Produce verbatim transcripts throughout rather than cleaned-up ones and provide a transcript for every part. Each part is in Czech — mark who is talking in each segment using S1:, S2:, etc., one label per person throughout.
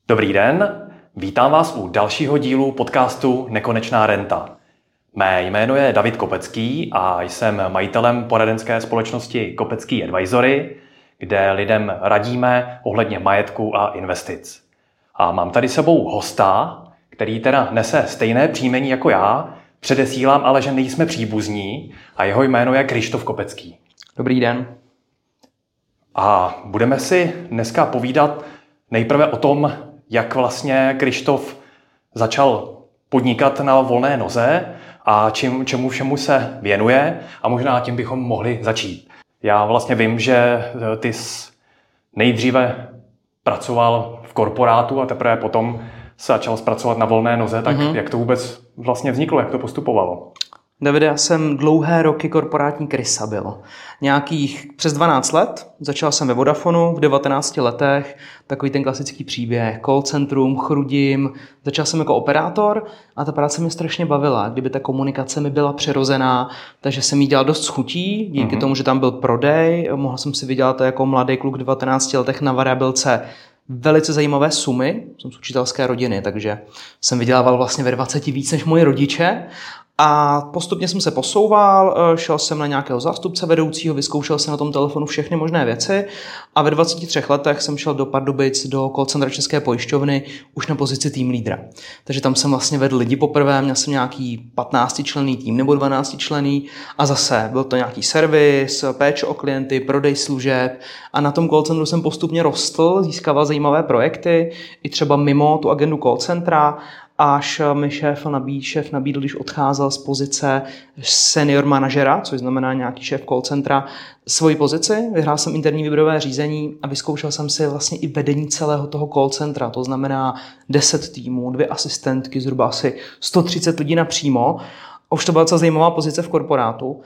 S1: Dobrý den, vítám vás u dalšího dílu podcastu Nekonečná renta. Mé jméno je David Kopecký a jsem majitelem poradenské společnosti Kopecký Advisory, kde lidem radíme ohledně majetku a investic. A mám tady sebou hosta, který teda nese stejné příjmení jako já, předesílám ale, že nejsme příbuzní a jeho jméno je Krištof Kopecký.
S2: Dobrý den.
S1: A budeme si dneska povídat nejprve o tom, jak vlastně Krištof začal podnikat na volné noze a čím, čemu všemu se věnuje a možná tím bychom mohli začít. Já vlastně vím, že ty jsi nejdříve pracoval v korporátu a teprve potom se začal zpracovat na volné noze, tak mm-hmm. jak to vůbec vlastně vzniklo, jak to postupovalo?
S2: Davide, já jsem dlouhé roky korporátní krysa byl. Nějakých přes dvanáct let. Začal jsem ve Vodafonu v devatenácti letech. Takový ten klasický příběh. Call centrum, chrudím. Začal jsem jako operátor a ta práce mě strašně bavila. Kdyby ta komunikace mi byla přirozená, takže jsem jí dělal dost s chutí. Díky mm-hmm. tomu, že tam byl prodej. Mohl jsem si vydělat jako mladý kluk v devatenácti letech na variabilce velice zajímavé sumy. Jsem z učitelské rodiny, takže jsem vydělával vlastně ve dvaceti víc než moji rodiče. A postupně jsem se posouval, šel jsem na nějakého zástupce vedoucího, vyzkoušel jsem na tom telefonu všechny možné věci a ve dvaceti třech letech jsem šel do Pardubic, do call centra České pojišťovny, už na pozici tým lídra. Takže tam jsem vlastně vedl lidi poprvé, měl jsem nějaký patnáctičlenný tým nebo dvanáctičlenný a zase byl to nějaký servis, péče o klienty, prodej služeb a na tom call centru jsem postupně rostl, získával zajímavé projekty, i třeba mimo tu agendu call centra, až mi šéf nabídl, šéf nabídl, když odcházel z pozice senior manažera, což znamená nějaký šéf call centra, svoji pozici. Vyhrál jsem interní výběrové řízení a vyzkoušel jsem si vlastně i vedení celého toho call centra. To znamená deset týmů, dvě asistentky, zhruba asi sto třicet lidí napřímo. A už to byla docela zajímavá pozice v korporátu.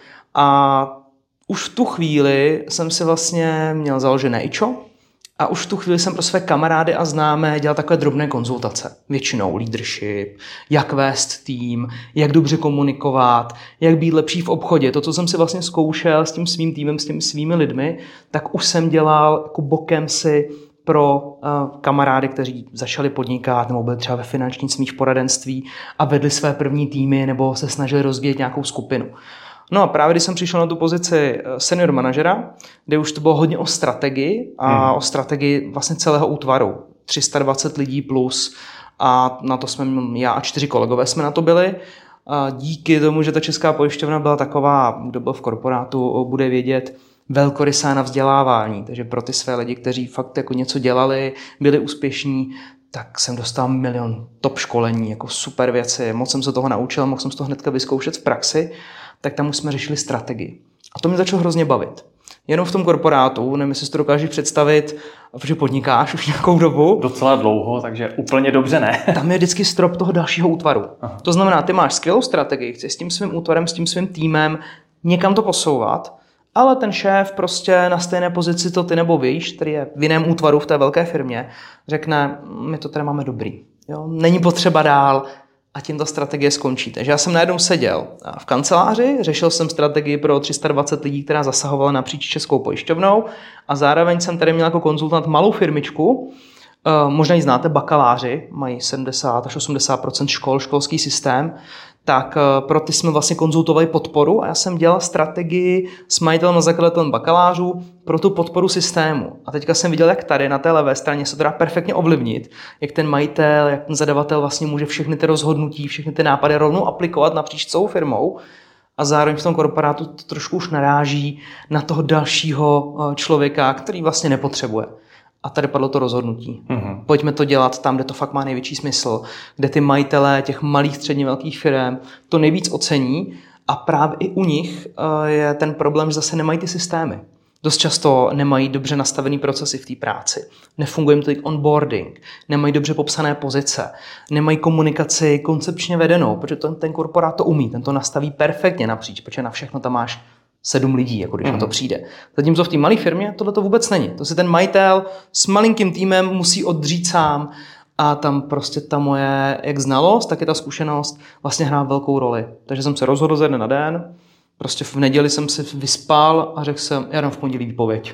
S2: A už v tu chvíli jsem si vlastně měl založené ičo. A už v tu chvíli jsem pro své kamarády a známé dělal takové drobné konzultace. Většinou leadership, jak vést tým, jak dobře komunikovat, jak být lepší v obchodě. To, co jsem si vlastně zkoušel s tím svým týmem, s těmi svými lidmi, tak už jsem dělal jako bokem si pro uh, kamarády, kteří začali podnikat nebo byli třeba ve finančnictví, v poradenství a vedli své první týmy nebo se snažili rozvíjet nějakou skupinu. No a právě když jsem přišel na tu pozici senior manažera, kde už to bylo hodně o strategii a hmm. o strategii vlastně celého útvaru. tři sta dvacet lidí plus a na to jsme, já a čtyři kolegové jsme na to byli. A díky tomu, že ta Česká pojišťovna byla taková, kdo byl v korporátu, bude vědět, velkorysá na vzdělávání. Takže pro ty své lidi, kteří fakt jako něco dělali, byli úspěšní, tak jsem dostal milion top školení, jako super věci. Moc jsem se toho naučil, mohl jsem z toho hnedka vyzkoušet v praxi. Tak tam už jsme řešili strategii. A to mě začalo hrozně bavit. Jenom v tom korporátu, nevím, jestli si to dokážeš představit, protože podnikáš už nějakou dobu.
S1: Docela dlouho, takže úplně dobře ne.
S2: Tam je vždycky strop toho dalšího útvaru. Aha. To znamená, ty máš skvělou strategii, chceš s tím svým útvarem, s tím svým týmem někam to posouvat, ale ten šéf prostě na stejné pozici to ty nebo víš, který je v jiném útvaru v té velké firmě, řekne, my to tady máme dobrý. Jo? Není potřeba dál, a tím ta strategie skončí. Takže já jsem najednou seděl v kanceláři, řešil jsem strategii pro tři sta dvacet lidí, která zasahovala napříč Českou pojišťovnou a zároveň jsem tady měl jako konzultant malou firmičku, možná ji znáte, bakaláři, mají sedmdesát až osmdesát procent škol, školský systém, tak pro ty jsme vlastně konzultovali podporu a já jsem dělal strategii s majitelem a zakladatelem bakalářů pro tu podporu systému. A teďka jsem viděl, jak tady na té levé straně se to dá perfektně ovlivnit, jak ten majitel, jak ten zadavatel vlastně může všechny ty rozhodnutí, všechny ty nápady rovnou aplikovat napříč celou firmou. A zároveň v tom korporátu to trošku už naráží na toho dalšího člověka, který vlastně nepotřebuje. A tady padlo to rozhodnutí. Mm-hmm. Pojďme to dělat tam, kde to fakt má největší smysl, kde ty majitelé těch malých, středně velkých firm to nejvíc ocení a právě i u nich je ten problém, že zase nemají ty systémy. Dost často nemají dobře nastavený procesy v té práci. Nefunguje jim to onboarding, nemají dobře popsané pozice, nemají komunikaci koncepčně vedenou, protože ten, ten korporát to umí, ten to nastaví perfektně napříč, protože na všechno tam máš sedm lidí, jako když mm. na to přijde. Zatímco v té malé firmě tohle to vůbec není. To si ten majitel s malinkým týmem musí oddřít sám a tam prostě ta moje jak znalost, tak i ta zkušenost vlastně hrá velkou roli. Takže jsem se rozhodl ze dne na den, prostě v neděli jsem se vyspal a řekl jsem, já dám v pondělí výpověď.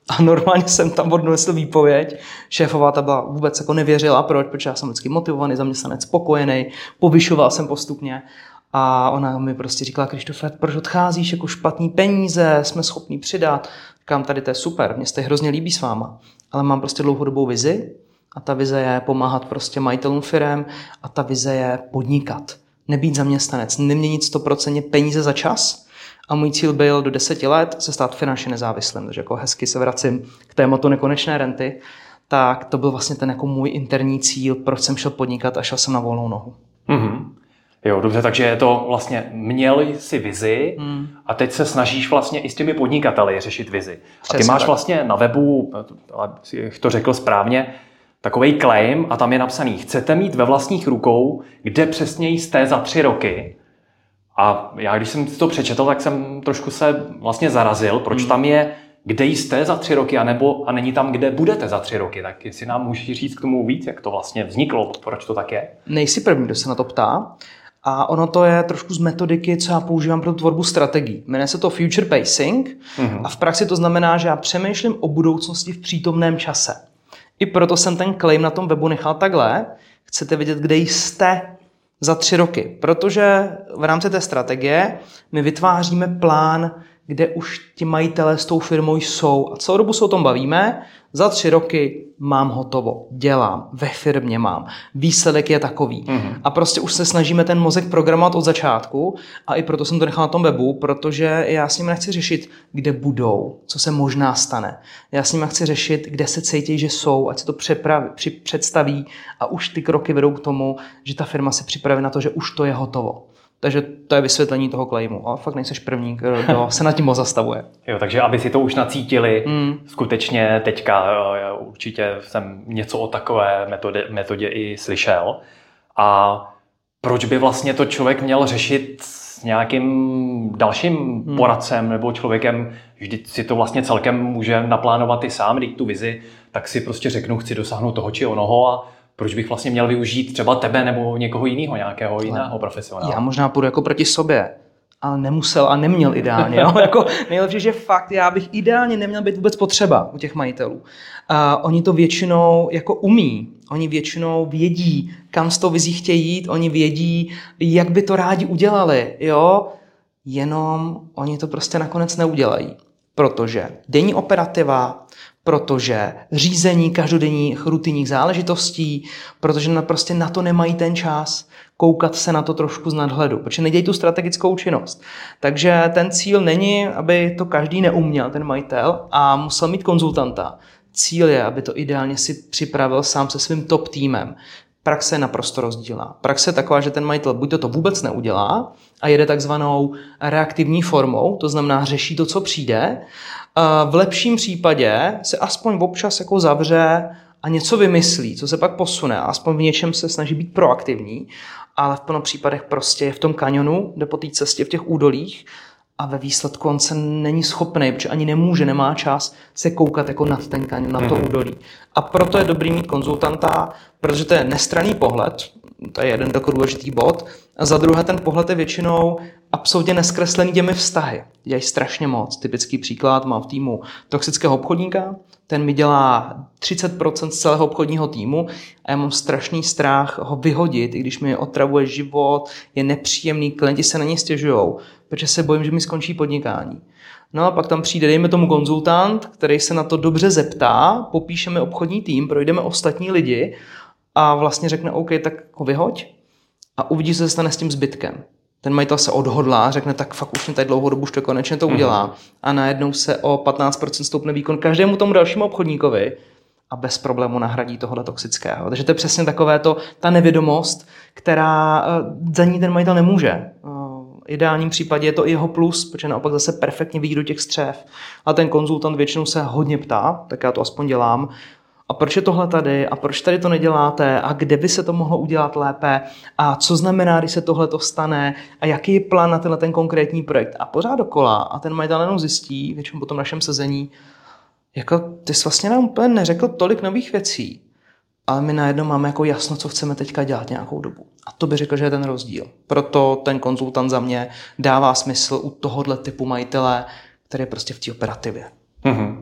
S2: A normálně jsem tam odnesl výpověď. Šéfová ta byla vůbec jako nevěřila, proč, protože já jsem vždycky motivovaný, zaměstnanec, spokojený, povyšoval jsem postupně. A ona mi prostě říkala, Krištofe, proč odcházíš, jako špatný peníze, jsme schopní přidat. Říkám, tady to je super, mně se to hrozně líbí s váma, ale mám prostě dlouhodobou vizi a ta vize je pomáhat prostě majitelům firem a ta vize je podnikat, nebýt zaměstnanec, neměnit sto procent peníze za čas. A můj cíl byl do deseti let se stát finančně nezávislým, takže jako hezky se vracím k tématu nekonečné renty, tak to byl vlastně ten jako můj interní cíl, proč jsem šel podnikat a šel jsem na volnou nohu.
S1: Mm-hmm. Jo, dobře, takže je to vlastně, měl jsi vizi hmm. a teď se snažíš vlastně i s těmi podnikateli řešit vizi.
S2: Přesně
S1: a ty máš
S2: tak.
S1: vlastně na webu, abych to řekl správně, takovej claim a tam je napsaný, chcete mít ve vlastních rukou, kde přesně jste za tři roky. A já, když jsem to přečetl, tak jsem trošku se vlastně zarazil, proč hmm. tam je, kde jste za tři roky, anebo, a není tam, kde budete za tři roky. Tak jestli nám můžeš říct k tomu víc, jak to vlastně vzniklo, proč to tak je?
S2: Nejsi první, kdo se na to ptá. A ono to je trošku z metodiky, co já používám pro tvorbu strategií. Jmenuje se to future pacing mm-hmm. a v praxi to znamená, že já přemýšlím o budoucnosti v přítomném čase. I proto jsem ten claim na tom webu nechal takhle. Chcete vědět, kde jste za tři roky. Protože v rámci té strategie my vytváříme plán, kde už ti majitelé s tou firmou jsou. A celou dobu se o tom bavíme. Za tři roky mám hotovo, dělám, ve firmě mám. Výsledek je takový. Mm-hmm. A prostě už se snažíme ten mozek programovat od začátku a i proto jsem to nechal na tom webu, protože já s ním nechci řešit, kde budou, co se možná stane. Já s ním chci řešit, kde se cítí, že jsou, ať se to přepraví, při, představí a už ty kroky vedou k tomu, že ta firma se připraví na to, že už to je hotovo. Takže to je vysvětlení toho claimu. A fakt nejseš první, kdo se nad tím moc zastavuje.
S1: Jo, takže aby si to už nacítili,
S2: mm.
S1: skutečně teďka určitě jsem něco o takové metodě, metodě i slyšel. A proč by vlastně to člověk měl řešit s nějakým dalším mm. poradcem nebo člověkem, vždyť si to vlastně celkem může naplánovat i sám, když tu vizi, tak si prostě řeknu, chci dosáhnout toho či onoho a proč bych vlastně měl využít třeba tebe nebo někoho jiného, nějakého jiného profesionála? Já
S2: možná půjdu jako proti sobě, ale nemusel a neměl ideálně. Jo? Jako nejlepší, že fakt, já bych ideálně neměl být vůbec potřeba u těch majitelů. A oni to většinou jako umí. Oni většinou vědí, kam s tou vizí chtějí jít, oni vědí, jak by to rádi udělali. Jo? Jenom oni to prostě nakonec neudělají. Protože denní operativa, protože řízení každodenních rutinních záležitostí, protože na, prostě na to nemají ten čas koukat se na to trošku z nadhledu, protože nedějí tu strategickou činnost. Takže ten cíl není, aby to každý neuměl, ten majitel, a musel mít konzultanta. Cíl je, aby to ideálně si připravil sám se svým top týmem. Praxe je naprosto rozdílná. Praxe je taková, že ten majitel buď to, to vůbec neudělá a jede takzvanou reaktivní formou, to znamená řeší to, co přijde. V lepším případě se aspoň občas jako zavře a něco vymyslí, co se pak posune. Aspoň v něčem se snaží být proaktivní, ale v plno případech prostě je v tom kanionu, jde po té cestě v těch údolích a ve výsledku on se není schopný, protože ani nemůže, nemá čas se koukat jako nad ten kanion, na to údolí. A proto je dobrý mít konzultanta, protože to je nestranný pohled, to je jeden takový důležitý bod. A za druhé ten pohled je většinou absolutně neskreslený těmi vztahy. Dělají strašně moc. Typický příklad, mám v týmu toxického obchodníka, ten mi dělá třicet procent z celého obchodního týmu a já mám strašný strach ho vyhodit, i když mi otravuje život, je nepříjemný, klienti se na něj stěžujou, protože se bojím, že mi skončí podnikání. No a pak tam přijde, dejme tomu konzultant, který se na to dobře zeptá, popíšeme obchodní tým, projdeme ostatní lidi a vlastně řekne, OK, tak ho vyhoď a uvidí, co se stane s tím zbytkem. Ten majitel se odhodlá, řekne, tak fakt už mě tady dlouhou dobu, už to konečně to udělá. Mm-hmm. A najednou se o patnáct procent stoupne výkon každému tomu dalšímu obchodníkovi a bez problému nahradí tohle toxického. Takže to je přesně takové to, ta nevědomost, která za ní ten majitel nemůže. V ideálním případě je to i jeho plus, protože naopak zase perfektně vidí do těch střev. A ten konzultant většinou se hodně ptá, tak já to aspoň dělám, a proč je tohle tady a proč tady to neděláte a kde by se to mohlo udělat lépe a co znamená, když se tohle to stane a jaký je plán na tenhle ten konkrétní projekt a pořád dokola a ten majitel jenom zjistí, většinou po tom našem sezení, jako ty jsi vlastně nám úplně neřekl tolik nových věcí, ale my najednou máme jako jasno, co chceme teďka dělat nějakou dobu. A to by řekl, že je ten rozdíl. Proto ten konzultant za mě dává smysl u tohohle typu majitele, který je prostě v té operativě.
S1: Mm-hmm.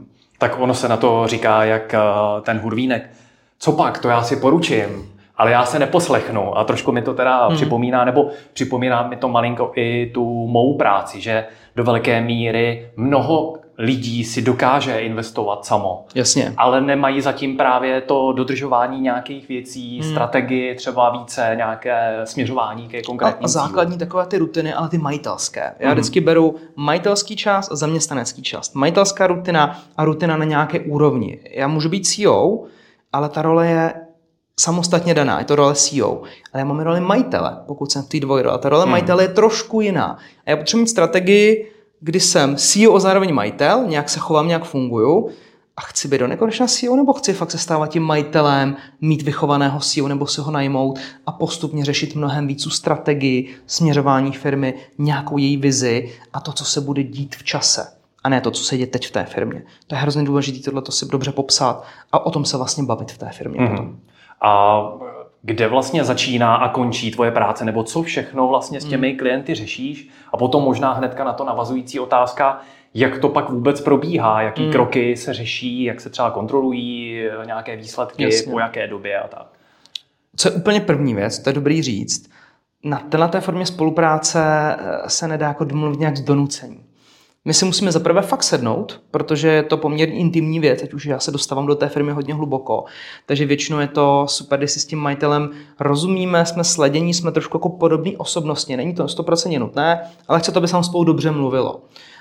S1: Tak ono se na to říká, jak ten hudvínek. Co pak, to já si poručím, ale já se neposlechnu. A trošku mi to teda hmm. připomíná, nebo připomíná mi to malinko i tu mou práci, že do velké míry mnoho lidí si dokáže investovat samo.
S2: Jasně.
S1: Ale nemají zatím právě to dodržování nějakých věcí, hmm. strategii, třeba více nějaké směřování ke konkrétním
S2: A základní takové ty rutiny, ale ty majitelské. Já hmm. vždycky beru majitelský čas a zaměstnanecký čas. Majitelská rutina a rutina na nějaké úrovni. Já můžu být C E O, ale ta role je samostatně daná, je to role C E O. Ale já mám roli majitele, pokud jsem v té dvojrole. Ta role hmm. majitele je trošku jiná. A já potřebuji mít strategii, kdy jsem C E O a zároveň majitel, nějak se chovám, nějak funguju a chci být do nekonečna C E O, nebo chci fakt se stávat tím majitelem, mít vychovaného C E O nebo si ho najmout a postupně řešit mnohem víc strategii, směřování firmy, nějakou její vizi a to, co se bude dít v čase. A ne to, co se děje teď v té firmě. To je hrozně důležité tohleto si dobře popsat a o tom se vlastně bavit v té firmě. Mm-hmm. Potom.
S1: A kde vlastně začíná a končí tvoje práce, nebo co všechno vlastně s těmi klienty řešíš? A potom možná hnedka na to navazující otázka, jak to pak vůbec probíhá, jaký mm. kroky se řeší, jak se třeba kontrolují nějaké výsledky, Jasně. po jaké době a tak.
S2: Co je úplně první věc, to je dobrý říct, na této formě spolupráce se nedá jako domluvit nějak z donucení. My si musíme zaprvé fakt sednout, protože je to poměrně intimní věc, ať už já se dostávám do té firmy hodně hluboko. Takže většinou je to super, když si s tím majitelem rozumíme, jsme sledění, jsme trošku jako podobný osobnostně. Není to sto procent nutné, ale chce to, aby se nám spolu dobře mluvilo.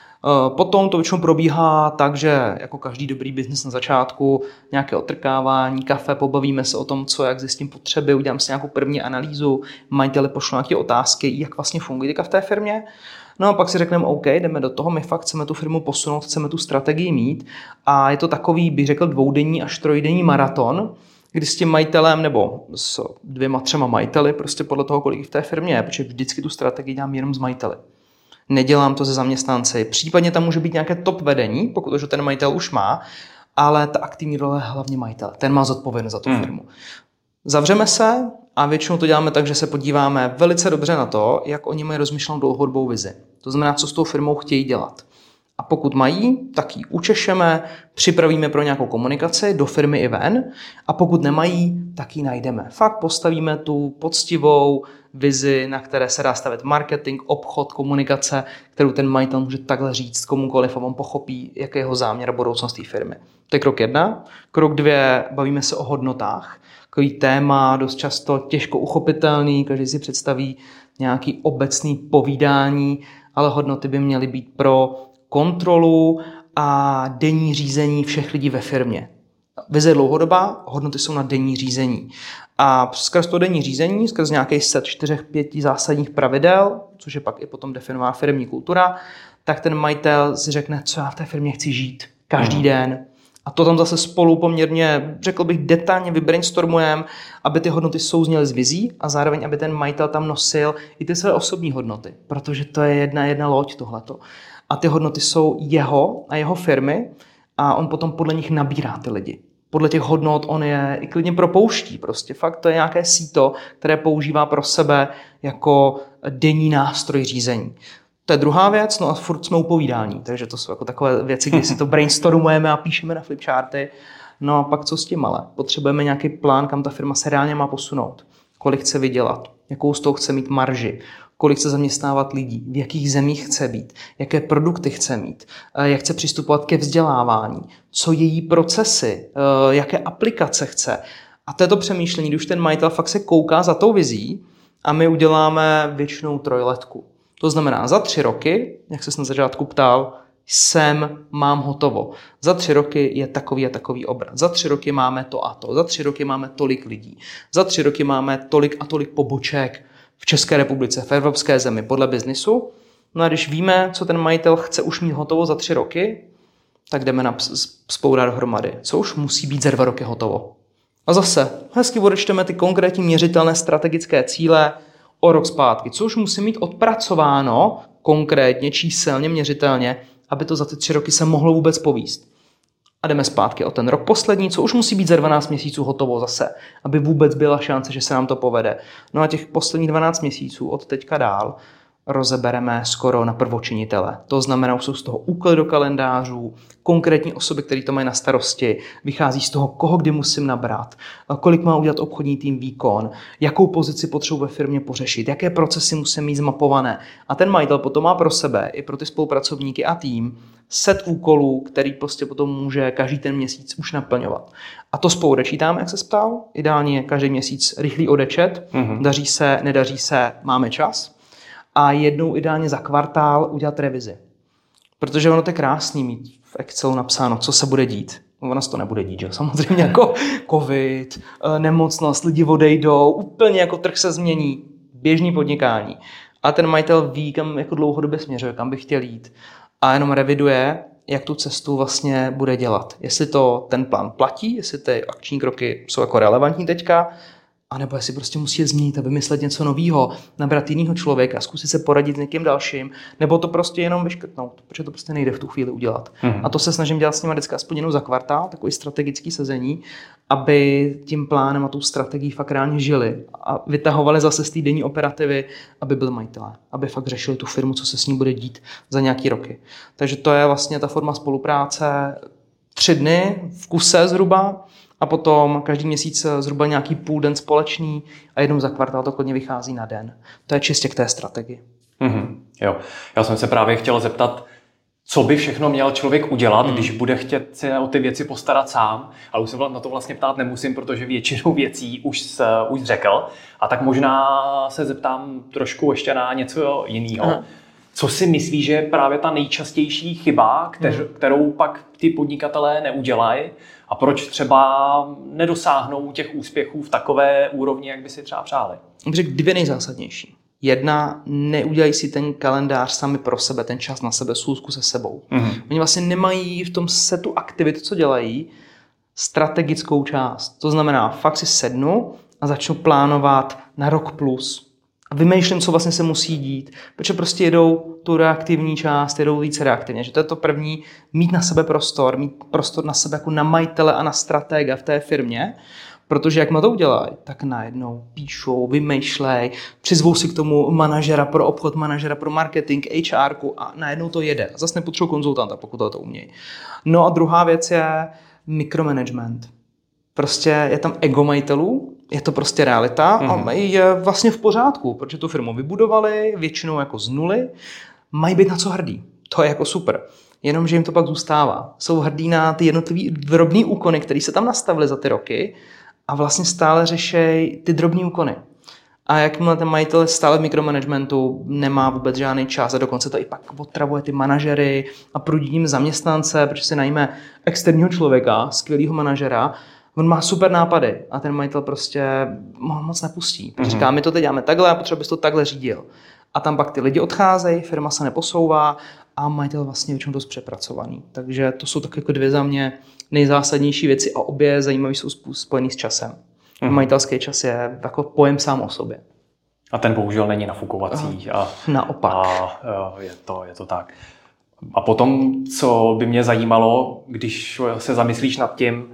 S2: Potom to většinou probíhá tak, že jako každý dobrý biznis na začátku, nějaké otrkávání, kafe, pobavíme se o tom, co, jak zjistím potřeby, udělám si nějakou první analýzu, majiteli pošlu nějaké otázky, jak vlastně funguje v té firmě. No a pak si řekneme, OK, jdeme do toho, my fakt chceme tu firmu posunout, chceme tu strategii mít a je to takový, bych řekl, dvoudenní až trojdenní maraton, kdy s tím majitelem nebo s dvěma, třema majiteli, prostě podle toho, kolik v té firmě je, protože vždycky tu strategii dělám jenom s majiteli. Nedělám to se zaměstnanci. Případně tam může být nějaké top vedení, pokud už ten majitel už má, ale ta aktivní role je hlavně majitel. Ten má zodpovědnost za tu hmm. firmu. Zavřeme se a většinou to děláme tak, že se podíváme velice dobře na to, jak oni mají rozmyšlenou dlouhodobou vizi. To znamená, co s tou firmou chtějí dělat. A pokud mají, tak ji učešeme, připravíme pro nějakou komunikaci do firmy i ven. A pokud nemají, tak ji najdeme. Fakt postavíme tu poctivou vizi, na které se dá stavět marketing, obchod, komunikace, kterou ten majitel může takhle říct komukoliv a on pochopí, jaký je jeho záměr a budoucnost té firmy. To je krok jedna. Krok dvě, bavíme se o hodnotách. Takový téma, dost často těžko uchopitelný, každý si představí nějaký obecný povídání, ale hodnoty by měly být pro kontrolu a denní řízení všech lidí ve firmě. Vize je dlouhodobá, hodnoty jsou na denní řízení. A skrz to denní řízení, skrz nějaký set čtyřech, pěti zásadních pravidel, což je pak i potom definovaná firmní kultura, tak ten majitel si řekne, co já v té firmě chci žít každý hmm. den. A to tam zase spolu poměrně, řekl bych, detailně vybrainstormujeme, aby ty hodnoty souzněly s vizí a zároveň, aby ten majitel tam nosil i ty své osobní hodnoty, protože to je jedna jedna loď tohleto. A ty hodnoty jsou jeho a jeho firmy a on potom podle nich nabírá ty lidi. Podle těch hodnot on je i klidně propouští. Prostě fakt to je nějaké síto, které používá pro sebe jako denní nástroj řízení. To je druhá věc, no a furt jsme u povídání, takže to jsou jako takové věci, kdy si to brainstormujeme a píšeme na flipcharty. No a pak co s tím ale? Potřebujeme nějaký plán, kam ta firma se reálně má posunout. Kolik chce vydělat, jakou z toho chce mít marži, kolik chce zaměstnávat lidí, v jakých zemích chce být, jaké produkty chce mít, jak chce přistupovat ke vzdělávání, co její procesy, jaké aplikace chce. A to je to přemýšlení, když ten majitel fakt se kouká za tou vizí a my uděláme většinou trojletku. To znamená, za tři roky, jak se na začátku ptal, jsem, mám hotovo. Za tři roky je takový a takový obrat. Za tři roky máme to a to. Za tři roky máme tolik lidí. Za tři roky máme tolik a tolik poboček v České republice, v evropské zemi, podle biznisu. No a když víme, co ten majitel chce už mít hotovo za tři roky, tak jdeme na spourat dohromady. Co už musí být za dva roky hotovo. A zase, hezky odečteme ty konkrétní měřitelné strategické cíle o rok zpátky. Co už musí mít odpracováno konkrétně, číselně, měřitelně, aby to za ty tři roky se mohlo vůbec povíst. A jdeme zpátky o ten rok poslední, co už musí být za dvanáct měsíců hotovo zase, aby vůbec byla šance, že se nám to povede. No a těch posledních dvanáct měsíců od teďka dál rozebereme skoro na prvočinitele. To znamená, jsou z toho úkoly do kalendářů, konkrétní osoby, které to mají na starosti, vychází z toho, koho kdy musím nabrat, kolik má udělat obchodní tým výkon, jakou pozici potřebuji ve firmě pořešit, jaké procesy musím mít zmapované. A ten majitel potom má pro sebe i pro ty spolupracovníky a tým set úkolů, který prostě potom může každý ten měsíc už naplňovat. A to spolu odečítáme, jak se ptal. Ideálně každý měsíc rychlý odečet, mm-hmm. daří se, nedaří se, máme čas. A jednou ideálně za kvartál udělat revizi. Protože ono to je krásný mít v Excelu napsáno, co se bude dít. Ono se to nebude dít, že? Samozřejmě jako covid, nemocnost, lidi odejdou, úplně jako trh se změní, běžný podnikání. A ten majitel ví, kam jako dlouhodobě směřuje, kam by chtěl jít. A jenom reviduje, jak tu cestu vlastně bude dělat. Jestli to ten plán platí, jestli ty akční kroky jsou jako relevantní teďka, anebo jestli prostě musí změnit a vymyslet něco nového, nabrat jinýho člověka, zkusit se poradit s někým dalším, nebo to prostě jenom vyškrtnout, protože to prostě nejde v tu chvíli udělat. Mm-hmm. A to se snažím dělat s nimi vždycky aspoň jenom za kvartál, takový strategický sezení, aby tím plánem a tou strategií fakt reálně žili a vytahovali zase z té denní operativy, aby byli majitelé, aby fakt řešili tu firmu, co se s ní bude dít za nějaký roky. Takže to je vlastně ta forma spolupráce tři dny v kuse zhruba, a potom každý měsíc zhruba nějaký půl den společný a jednou za kvartál to klidně vychází na den. To je čistě k té strategii. Mm-hmm.
S1: Jo. Já jsem se právě chtěl zeptat, co by všechno měl člověk udělat, mm. když bude chtět se o ty věci postarat sám, ale už se na to vlastně ptát nemusím, protože většinu věcí už, s, už řekl. A tak možná se zeptám trošku ještě na něco jiného. Aha. Co si myslíš, že je právě ta nejčastější chyba, kteř, mm. kterou pak ty podnikatelé neudělají a proč třeba nedosáhnou těch úspěchů v takové úrovni, jak by si třeba přáli?
S2: Řekl dvě nejzásadnější. Jedna, neudělají si ten kalendář sami pro sebe, ten čas na sebe, schůzku se sebou. Mm-hmm. Oni vlastně nemají v tom setu aktivit, co dělají, strategickou část. To znamená, fakt si sednu a začnu plánovat na rok plus. A vymýšlím, co vlastně se musí dít, protože prostě jedou tu reaktivní část, jedou více reaktivně. Že to je to první, mít na sebe prostor, mít prostor na sebe jako na majitele a na stratega v té firmě, protože jak to udělají, tak najednou píšou, vymýšlej, přizvou si k tomu manažera pro obchod, manažera pro marketing, há erku a najednou to jede. A zase nepotřebují konzultanta, pokud to umějí. No a druhá věc je micromanagement. Prostě je tam ego majitelů, je to prostě realita mm-hmm. a je vlastně v pořádku, protože tu firmu vybudovali většinou jako z nuly, mají být na co hrdí. To je jako super. Jenomže jim to pak zůstává. Jsou hrdí na ty jednotlivý drobný úkony, které se tam nastavily za ty roky a vlastně stále řešejí ty drobný úkony. A jakmile ten majitel stále v mikromanagementu nemá vůbec žádný čas a dokonce to i pak otravuje ty manažery a prudí jim zaměstnance, protože si najme externího člověka, skvělého manažera, on má super nápady a ten majitel prostě ho moc nepustí. Protože mm-hmm. říká, my to teď děláme takhle a potřeba bys to takhle řídil. A tam pak ty lidi odcházejí, firma se neposouvá a majitel vlastně většinou dost přepracovaný. Takže to jsou tak jako dvě za mě nejzásadnější věci a obě zajímavé jsou spojený s časem. Mm-hmm. Majitelský čas je jako pojem sám o sobě.
S1: A ten bohužel není nafukovací. A,
S2: naopak.
S1: A je to, je to tak. A potom, co by mě zajímalo, když se zamyslíš nad tím,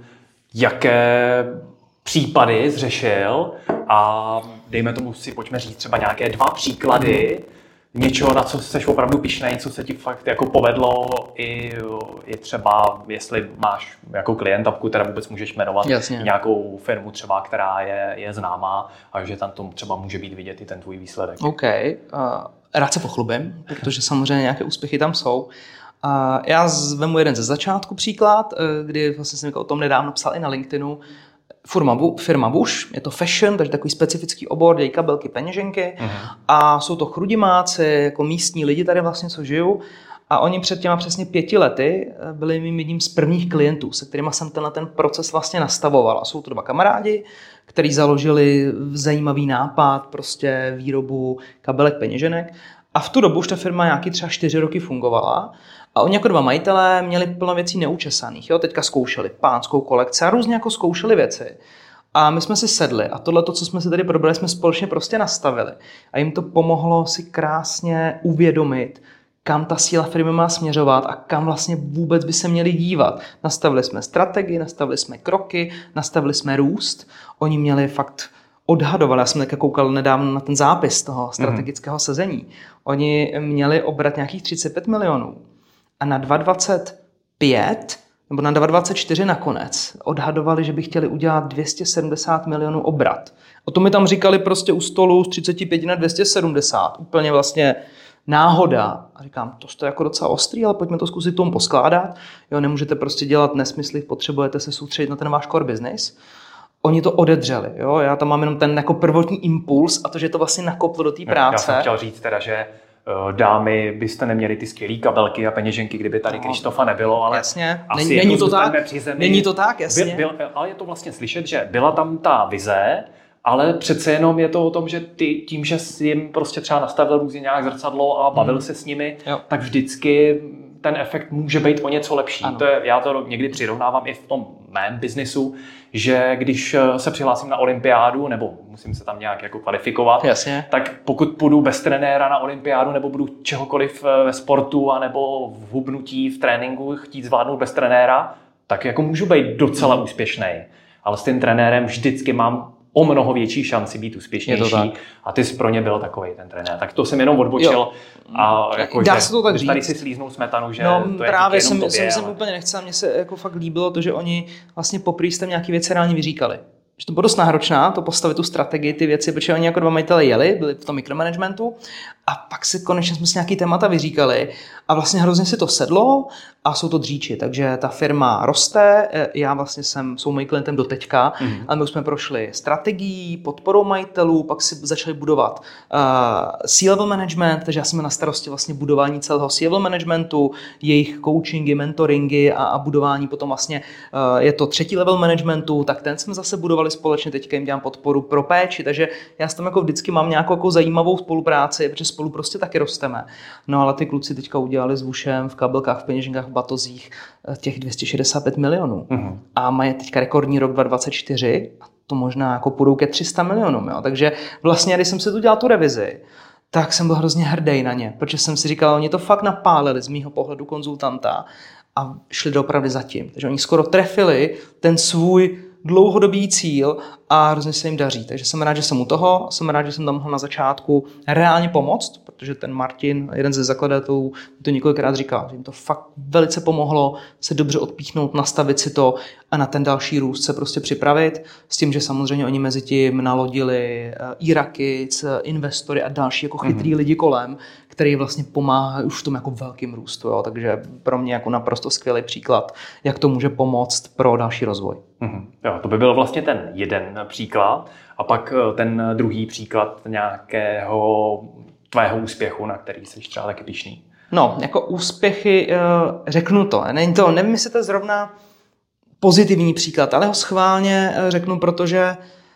S1: jaké případy zřešil a dejme tomu si pojďme říct třeba nějaké dva příklady něčeho, na co jsi opravdu pyšnej, co se ti fakt jako povedlo i, i třeba, jestli máš jako klienta, pokud teda vůbec můžeš jmenovat Jasně. nějakou firmu třeba, která je, je známá a že tam to třeba může být vidět i ten tvůj výsledek.
S2: OK. Uh, rád se pochlubím, protože samozřejmě nějaké úspěchy tam jsou. Uh, já vezmu jeden ze začátku příklad, kdy vlastně jsem o tom nedávno psal i na LinkedInu. Firma, firma Bush, je to fashion, takže takový specifický obor, dějí kabelky, peněženky uh-huh. a jsou to chrudimáci, jako místní lidi tady vlastně, co žijou. A oni před těma přesně pěti lety byli mým jedním z prvních klientů, se kterýma jsem tenhle ten proces vlastně nastavoval. A jsou to dva kamarádi, kteří založili zajímavý nápad, prostě výrobu kabelek, peněženek. A v tu dobu už ta firma nějaký třeba čtyři roky fungovala. A oni jako dva majitelé měli plno věcí neučesaných. Jo? Teďka zkoušeli pánskou kolekci a různě jako zkoušeli věci. A my jsme si sedli a tohle, co jsme si tady probrali, jsme společně prostě nastavili. A jim to pomohlo si krásně uvědomit, kam ta síla firmy má směřovat a kam vlastně vůbec by se měli dívat. Nastavili jsme strategii, nastavili jsme kroky, nastavili jsme růst. Oni měli fakt odhadovali, já jsem tak koukal nedávno na ten zápis toho strategického mm. sezení, oni měli obrat nějakých třicet pět milionů a na dva dvacet pět nebo na dva dvacet čtyři nakonec odhadovali, že by chtěli udělat dvě stě sedmdesát milionů obrat. O tom mi tam říkali prostě u stolu z třicet pět na dvě stě sedmdesát. Úplně vlastně náhoda. A říkám, to je jako docela ostrý, ale pojďme to zkusit tomu poskládat. Jo, nemůžete prostě dělat nesmysly, potřebujete se soustředit na ten váš core business. Oni to odedřeli. Jo? Já tam mám jenom ten jako prvotní impuls a to, že to vlastně nakoplo do té práce.
S1: Já jsem chtěl říct teda, že dámy, byste neměli ty skvělý kabelky a peněženky, kdyby tady no, Krištofa nebylo, ale
S2: jasně.
S1: asi
S2: není, není to tak. Není to tak, jasně.
S1: Byl, byl, ale je to vlastně slyšet, že byla tam ta vize, ale přece jenom je to o tom, že ty tím, že jsi jim prostě třeba nastavil různě nějak zrcadlo a bavil hmm. se s nimi, jo. tak vždycky ten efekt může být o něco lepší. To je, já to někdy přirovnávám i v tom mém biznisu, že když se přihlásím na olympiádu, nebo musím se tam nějak jako kvalifikovat,
S2: jasně.
S1: tak pokud půjdu bez trenéra na olympiádu, nebo budu čehokoliv ve sportu, anebo v hubnutí, v tréninku chtít zvládnout bez trenéra, tak jako můžu být docela hmm. úspěšnej. Ale s tím trenérem vždycky mám o mnoho větší šanci být úspěšnější a ty jsi pro ně byl takovej ten trenér. Tak to jsem jenom odbočil jo. a jako,
S2: dá
S1: že
S2: se to tak říct.
S1: Tady si slíznul smetanu, že
S2: no,
S1: to je
S2: právě
S1: jenom
S2: jsem,
S1: tobě.
S2: jsem, jsem úplně nechcel, mně se jako fakt líbilo to, že oni vlastně poprvé jste nějaký věci reálně vyříkali. Že to bylo dost náročná, to postavit tu strategii, ty věci, protože oni jako dva majitele jeli, byli v tom mikromanagementu a pak se konečně jsme si nějaký témata vyříkali a vlastně hrozně si to sedlo a jsou to dříči, takže ta firma roste, já vlastně jsem, jsou mojím klientem do teďka, mm-hmm. ale my jsme prošli strategií, podporou majitelů, pak si začali budovat uh, C-level management, takže já jsem na starosti vlastně budování celého C-level managementu, jejich coachingy, mentoringy a, a budování potom vlastně uh, je to třetí level managementu, tak ten jsme zase budovali společně, teďka jim dělám podporu pro péči, takže já s tam jako vždycky mám nějakou jako zajímavou spolupráci, protože spolu prostě taky rosteme. No ale ty kluci teďka udělali s Vušem v kabelkách, v peněženkách, v batozích těch dvě stě šedesát pět milionů. Mm-hmm. A mají teďka rekordní rok dva tisíce dvacet čtyři a to možná jako půjdou ke tři sta milionům. Jo. Takže vlastně, když jsem si tu dělal tu revizi, tak jsem byl hrozně hrdý na ně, protože jsem si říkal, oni to fakt napálili z mýho pohledu konzultanta a šli doopravdy za tím. Takže oni skoro trefili ten svůj dlouhodobý cíl a hrozně se jim daří. Takže jsem rád, že jsem u toho, jsem rád, že jsem tam mohl na začátku reálně pomoct, protože ten Martin, jeden ze zakladatelů, to několikrát říkal, že jim to fakt velice pomohlo se dobře odpíchnout, nastavit si to a na ten další růst se prostě připravit. S tím, že samozřejmě oni mezi tím nalodili Irakic, investory a další jako chytrý mm-hmm. lidi kolem, který vlastně pomáhá už v tom jako velkým růstu. Jo. Takže pro mě jako naprosto skvělý příklad, jak to může pomoct pro další rozvoj.
S1: Mm-hmm. Jo, to by byl vlastně ten jeden příklad a pak ten druhý příklad nějakého tvého úspěchu, na který jsi třeba taky pyšný.
S2: No, jako úspěchy, řeknu to, není to, nevím, jestli to je zrovna pozitivní příklad, ale ho schválně řeknu, protože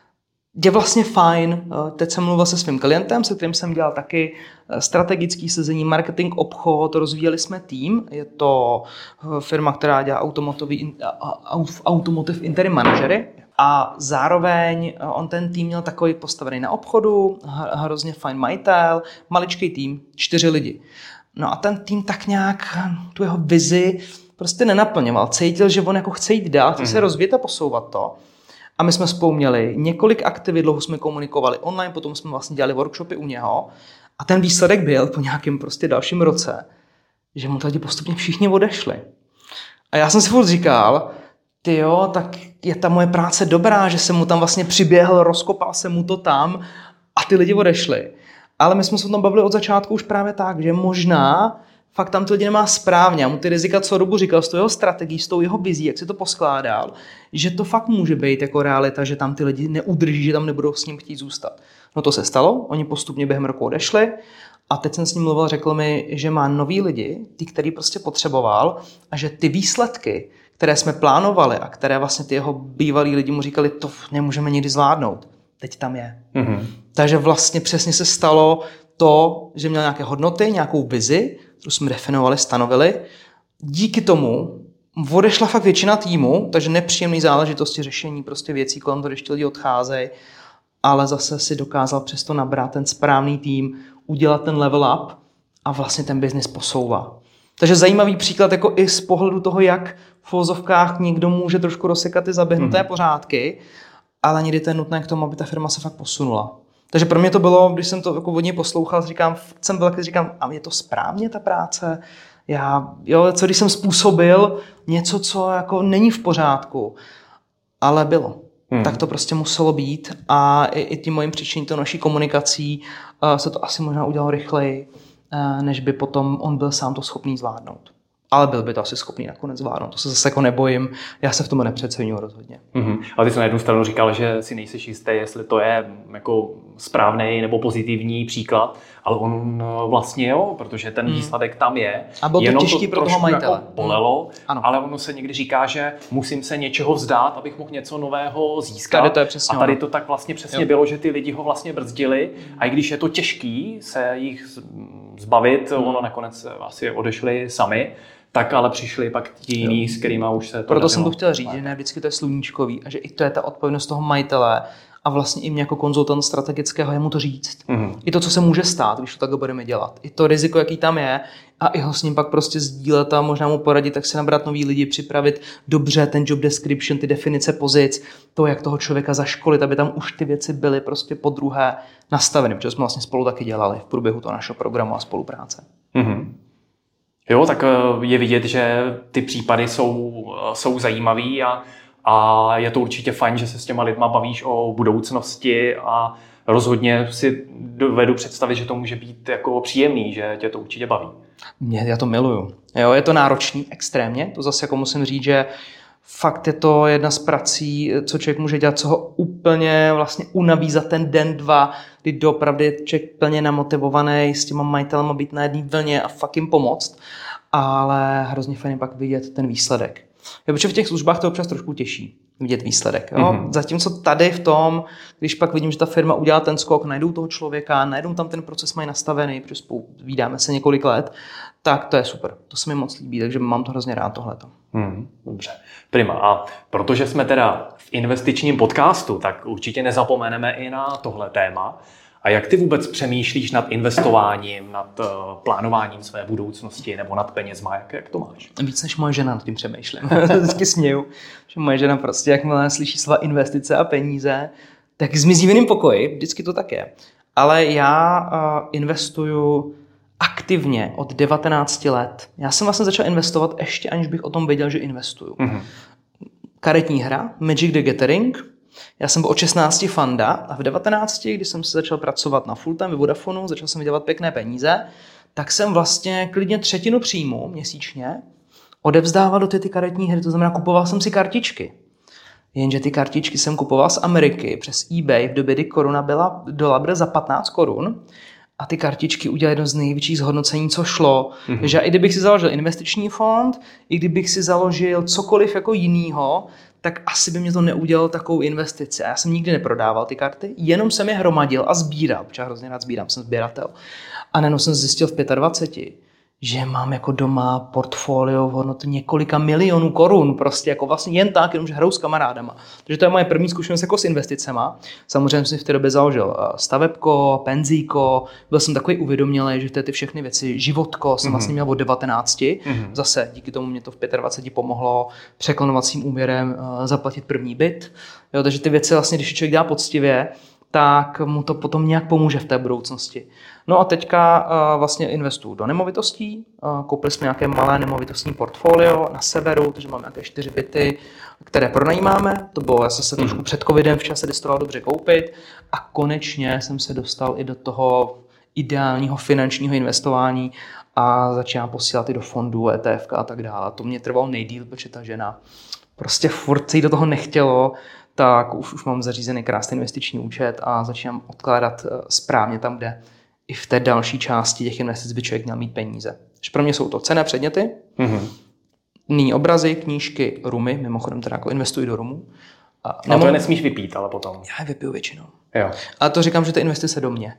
S2: je vlastně fajn. Teď jsem mluvil se svým klientem, se kterým jsem dělal taky strategický sezení, marketing, obchod, rozvíjeli jsme tým. Je to firma, která dělá automotive interim manažery a zároveň on ten tým měl takový postavený na obchodu, hrozně fajn majitel, maličký tým, čtyři lidi. No a ten tým tak nějak tu jeho vizi prostě nenaplňoval. Cítil, že on jako chce jít dál, chce mm. se rozvíjet a posouvat to. A my jsme spolu měli několik aktivit, dlouho jsme komunikovali online, potom jsme vlastně dělali workshopy u něho. A ten výsledek byl po nějakém prostě dalším roce, že mu tady postupně všichni odešli. A já jsem si furt říkal, tyjo, tak je ta moje práce dobrá, že jsem mu tam vlastně přiběhl, rozkopal jsem mu to tam a ty lidi odešli. Ale my jsme se o tom bavili od začátku už právě tak, že možná fakt tam ty lidi nemá správně. A mu ty rizika co dobu říkal s tou jeho strategií, s tou jeho vizí, jak si to poskládal, že to fakt může být jako realita, že tam ty lidi neudrží, že tam nebudou s ním chtít zůstat. No to se stalo, oni postupně během roku odešli a teď jsem s ním mluvil, řekl mi, že má nový lidi, ty, který prostě potřeboval a že ty výsledky, které jsme plánovali a které vlastně ty jeho bývalí lidi mu říkali, to nemůžeme nikdy zvládnout. Teď tam je. Mm-hmm. Takže vlastně přesně se stalo to, že měl nějaké hodnoty, nějakou vizi, kterou jsme definovali, stanovili. Díky tomu odešla fakt většina týmu, takže nepříjemné záležitosti, řešení prostě věcí, kolem toho, když ti lidi odcházejí, ale zase si dokázal přesto nabrat ten správný tým, udělat ten level up a vlastně ten biznis posouvá. Takže zajímavý příklad jako i z pohledu toho, jak v uvozovkách někdo může trošku rozsekat ty zaběhnuté mm. pořádky, ale někdy to je nutné k tomu, aby ta firma se fakt posunula. Takže pro mě to bylo, když jsem to jako od něj poslouchal, říkám, jsem byl, když říkám, a je to správně ta práce? Já, jo, co když jsem způsobil něco, co jako není v pořádku, ale bylo. Hmm. Tak to prostě muselo být a i, i tím mojím příčiním, to naší komunikací uh, se to asi možná udělalo rychleji, uh, než by potom on byl sám to schopný zvládnout. Ale byl by to asi schopný nakonec zvládnout. To se zase jako nebojím. Já se v tom nepřeceňuji rozhodně.
S1: Mm-hmm. Ale ty jsi na jednu stranu říkal, že si nejseš jistý, jestli to je jako správný nebo pozitivní příklad, ale on vlastně jo, protože ten mm. výsledek tam je.
S2: A bylo to těžký pro toho majitele.
S1: Jako bolelo,
S2: mm.
S1: ale ono se někdy říká, že musím se něčeho vzdát, abych mohl něco nového získat.
S2: Tady to je přesně
S1: a tady to tak vlastně přesně jo. bylo, že ty lidi ho vlastně brzdili a i když je to těžký se jich zbavit, mm. ono nakonec asi odešli sami, tak ale přišli pak ti jiní, s kterýma už se to
S2: Proto jsem to chtěl říct, že ne vždycky to je sluníčkový a že i to je ta odpovědnost toho majitele a vlastně i mě jako konzultant strategického je mu to říct. Mm-hmm. I to, co se může stát, když to takhle budeme dělat. I to riziko, jaký tam je a i ho s ním pak prostě sdílet a možná mu poradit, tak si nabrat nový lidi, připravit dobře ten job description, ty definice pozic, to, jak toho člověka zaškolit, aby tam už ty věci byly prostě po druhé nastaveny, protože jsme vlastně spolu taky dělali v průběhu toho našeho programu a spolupráce.
S1: Mm-hmm. Jo, tak je vidět, že ty případy jsou, jsou zajímavý a, a je to určitě fajn, že se s těma lidma bavíš o budoucnosti a rozhodně si dovedu představit, že to může být jako příjemný, že tě to určitě baví.
S2: Mě, já to miluju. Jo, je to náročný extrémně, to zase jako musím říct, že fakt je to jedna z prací, co člověk může dělat, co ho úplně vlastně unaví za ten den, dva, kdy doopravdy je člověk plně namotivovaný s těma majitelema být na jedné vlně a fakt jim pomoct, ale hrozně fajn je pak vidět ten výsledek. Jo, protože v těch službách to občas trošku těší vidět výsledek. Jo? Mm-hmm. Zatímco tady v tom, když pak vidím, že ta firma udělá ten skok, najdou toho člověka, najdou tam ten proces mají nastavený, protože spolu vídáme se několik let, tak to je super. To se mi moc líbí, takže mám to hrozně rád tohleto.
S1: Hmm, dobře. Prima. A protože jsme teda v investičním podcastu, tak určitě nezapomeneme i na tohle téma. A jak ty vůbec přemýšlíš nad investováním, nad uh, plánováním své budoucnosti nebo nad penězma? Jak, jak to máš?
S2: Víc než moje žena nad tím přemýšlím. Vždycky směju, že moje žena prostě, jakmile slyší slova investice a peníze, tak zmizí v jiném pokoji. Vždycky to tak je. Ale já uh, investuju aktivně od devatenácti let. Já jsem vlastně začal investovat ještě, aniž bych o tom věděl, že investuju. Mm-hmm. Karetní hra, Magic the Gathering. Já jsem byl od šestnácti fanda a v devatenácti, když jsem se začal pracovat na full time ve Vodafonu, začal jsem vydělat pěkné peníze, tak jsem vlastně klidně třetinu příjmu měsíčně odevzdával do ty, ty karetní hry, to znamená kupoval jsem si kartičky. Jenže ty kartičky jsem kupoval z Ameriky přes eBay v době, kdy koruna byla dolar za patnáct korun a ty kartičky udělaly jedno z největších zhodnocení, co šlo. Mm-hmm. Takže i kdybych si založil investiční fond, i kdybych si založil cokoliv jako jinýho, tak asi by mě to neudělalo takovou investici. A já jsem nikdy neprodával ty karty, jenom jsem je hromadil a sbíral, protože já hrozně rád sbírám, jsem sběratel. A najednou jsem zjistil v dvaceti pěti, že mám jako doma portfolio v hodnotě několika milionů korun, prostě jako vlastně jen tak, jenomže hraju s kamarádama. Takže to je moje první zkušenost jako s investicema. Samozřejmě jsem si v té době založil stavebko, penzíko, byl jsem takový uvědomělý, že ty všechny věci, životko jsem mm-hmm. vlastně měl od devatenácti. Mm-hmm. Zase díky tomu mě to v dvaceti pěti pomohlo překlenovacím úměrem uh, zaplatit první byt. Jo, takže ty věci vlastně, když člověk dělá poctivě, tak mu to potom nějak pomůže v té budoucnosti. No a teďka uh, vlastně investuju do nemovitostí. Uh, koupili jsme nějaké malé nemovitostní portfolio na severu, takže mám nějaké čtyři byty, které pronajímáme. To bylo zase se trošku před covidem v čase, kdy se to dalo dobře koupit. A konečně jsem se dostal i do toho ideálního finančního investování a začínám posílat i do fondů, E T F a tak dále. To mě trvalo nejdýl, protože ta žena prostě furt se jí do toho nechtělo, tak už, už mám zařízený krásný investiční účet a začínám odkládat správně tam, kde i v té další části těch investic by člověk měl mít peníze. Že pro mě jsou to cenné předměty, mm-hmm. nyní obrazy, knížky, rumy, mimochodem teda jako investuji do rumů.
S1: A nemohu... to je nesmíš vypít, ale potom.
S2: Já je vypiju většinou.
S1: Jo.
S2: A to říkám, že ty investice do mě.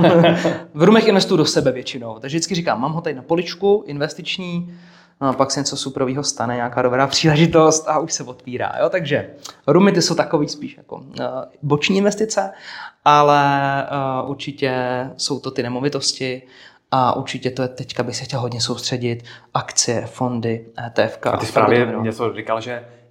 S2: V rumech investuju do sebe většinou. Takže vždycky říkám, mám ho tady na poličku, investiční, no a pak se něco superového stane, nějaká dobrá příležitost a už se otvírá. Jo? Takže rumy ty jsou takový spíš jako uh, boční investice, ale uh, určitě jsou to ty nemovitosti a určitě to je teďka bych se chtěl hodně soustředit. Akcie, fondy, E T F.
S1: A ty jsi právě něco říkal, že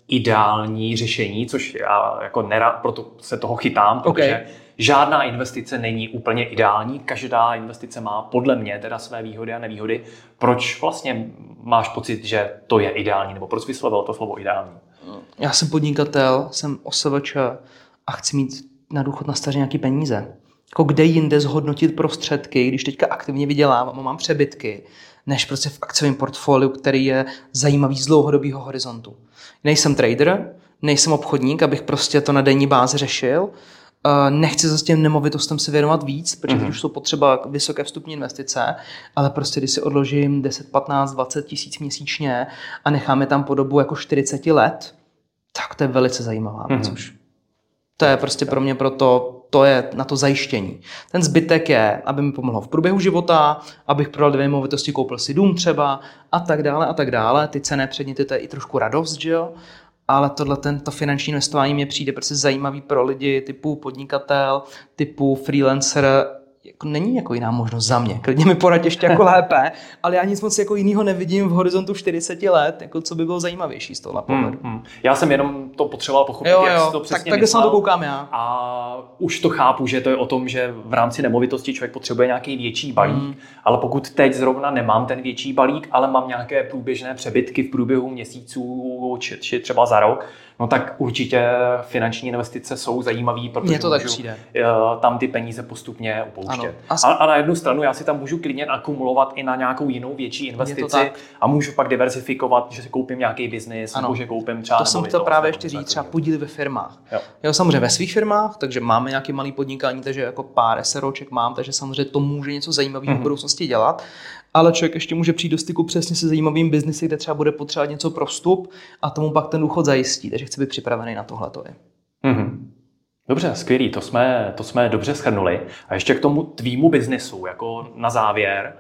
S1: ideální řešení, což já jako nerad, proto se toho chytám, protože
S2: okay.
S1: žádná investice není úplně ideální, každá investice má podle mě teda své výhody a nevýhody. Proč vlastně máš pocit, že to je ideální, nebo proč vyslovil to slovo ideální?
S2: Já jsem podnikatel, jsem O S V Č a chci mít na důchod na staří nějaký peníze. Jako kde jinde zhodnotit prostředky, když teďka aktivně vydělávám a mám přebytky, než prostě v akciovém portfoliu, který je zajímavý z dlouhodobého horizontu. Nejsem trader, nejsem obchodník, abych prostě to na denní bázi řešil. Nechci se s těm nemovitostem se věnovat víc, protože mm-hmm. už jsou potřeba vysoké vstupní investice, ale prostě když si odložím deset, patnáct, dvacet tisíc měsíčně a necháme tam po dobu jako čtyřicet let, tak to je velice zajímavá věc mm-hmm. už. To je prostě pro mě proto, to je na to zajištění. Ten zbytek je, aby mi pomohlo v průběhu života, abych prodal dvě nemovitosti, koupil si dům třeba a tak dále a tak dále. Ty cenné předměty, to je i trošku radost, že jo? Ale tohle tento finanční investování mě přijde prostě zajímavý pro lidi typu podnikatel, typu freelancer. Jako není jako jiná možnost za mě. Klidně mi poradit ještě jako lépe, ale já nic moc jako jinýho nevidím v horizontu čtyřicet let, jako co by bylo zajímavější z tohle pohledu. Hmm, hmm.
S1: Já jsem jenom to potřeboval pochopit,
S2: jo, jo.
S1: jak si to přesně
S2: tak, tak se na to koukám já.
S1: A už to chápu, že to je o tom, že v rámci nemovitosti člověk potřebuje nějaký větší balík, hmm. ale pokud teď zrovna nemám ten větší balík, ale mám nějaké průběžné přebytky v průběhu měsíců či, či třeba za rok, no tak určitě finanční investice jsou zajímavé, protože
S2: to
S1: můžu tam ty peníze postupně upouštět. A,
S2: a,
S1: a na jednu stranu já si tam můžu klidně akumulovat i na nějakou jinou větší investici a můžu pak diverzifikovat, že si koupím nějaký biznis, nebo že koupím třeba
S2: to jsem chtěl právě ještě říct, třeba podíly ve firmách. Jo. jo, samozřejmě ve svých firmách, takže máme nějaký malý podnikání, takže jako pár SROček mám, takže samozřejmě to může něco zajímavého mm-hmm. v budoucnosti dělat. Ale člověk ještě může přijít do styku přesně se zajímavým biznesy, kde třeba bude potřebovat něco pro vstup a tomu pak ten důchod zajistí. Takže chci být připravený na tohleto.
S1: Mm-hmm. Dobře, skvělý, to jsme, to jsme dobře shrnuli. A ještě k tomu tvýmu biznesu, jako na závěr,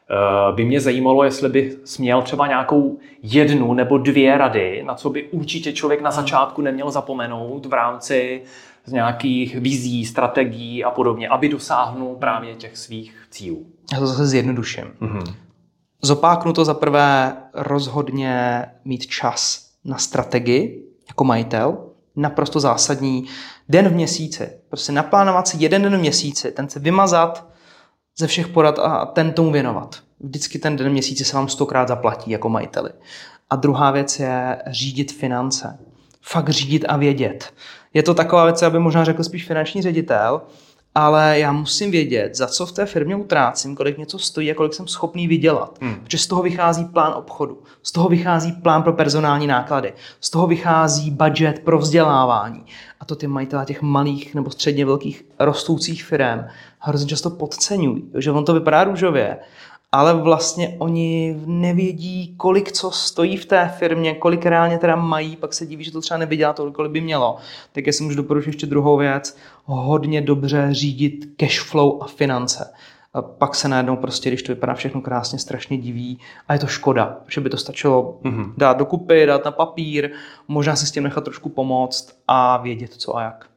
S1: by mě zajímalo, jestli by měl třeba nějakou jednu nebo dvě rady, na co by určitě člověk na začátku neměl zapomenout v rámci z nějakých vizí, strategií a podobně, aby dosáhnul právě těch svých cílů.
S2: Já to zase zjednoduším. Mm-hmm. Zopáknu to za prvé rozhodně mít čas na strategii jako majitel. Naprosto zásadní. Den v měsíci. Prostě naplánovat si jeden den v měsíci, ten se vymazat ze všech porad a ten tomu věnovat. Vždycky ten den v měsíci se vám stokrát zaplatí jako majiteli. A druhá věc je řídit finance. Fakt řídit a vědět. Je to taková věc, aby možná řekl spíš finanční ředitel, ale já musím vědět, za co v té firmě utrácím, kolik něco stojí a kolik jsem schopný vydělat. Hmm. Protože z toho vychází plán obchodu, z toho vychází plán pro personální náklady, z toho vychází budget pro vzdělávání. A to ty majitelé těch malých nebo středně velkých rostoucích firm hrozně často podceňují, že on to vypadá růžově, ale vlastně oni nevědí, kolik co stojí v té firmě, kolik reálně teda mají, pak se diví, že to třeba nevydělá tolik, kolik by mělo. Tak já si můžu doporučit ještě druhou věc, hodně dobře řídit cash flow a finance. A pak se najednou prostě, když to vypadá všechno krásně, strašně diví a je to škoda, že by to stačilo mm-hmm. dát dokupy, dát na papír, možná si s tím nechat trošku pomoct a vědět co a jak.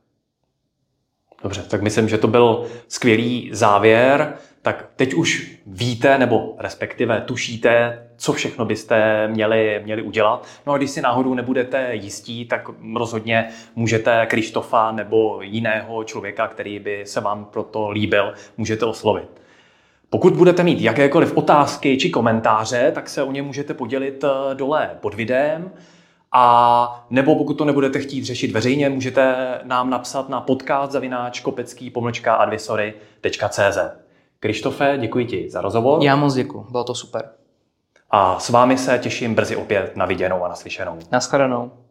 S1: Dobře, tak myslím, že to byl skvělý závěr. Tak teď už víte, nebo respektive tušíte, co všechno byste měli, měli udělat. No a když si náhodou nebudete jistí, tak rozhodně můžete Krištofa nebo jiného člověka, který by se vám proto líbil, můžete oslovit. Pokud budete mít jakékoliv otázky či komentáře, tak se o ně můžete podělit dole pod videem. A nebo pokud to nebudete chtít řešit veřejně, můžete nám napsat na podcast zavináč kopecký pomlčka advisory tečka cé zet. Krištofe, děkuji ti za rozhovor.
S2: Já moc děkuji, bylo to super.
S1: A s vámi se těším brzy opět na viděnou a naslyšenou.
S2: Naschledanou.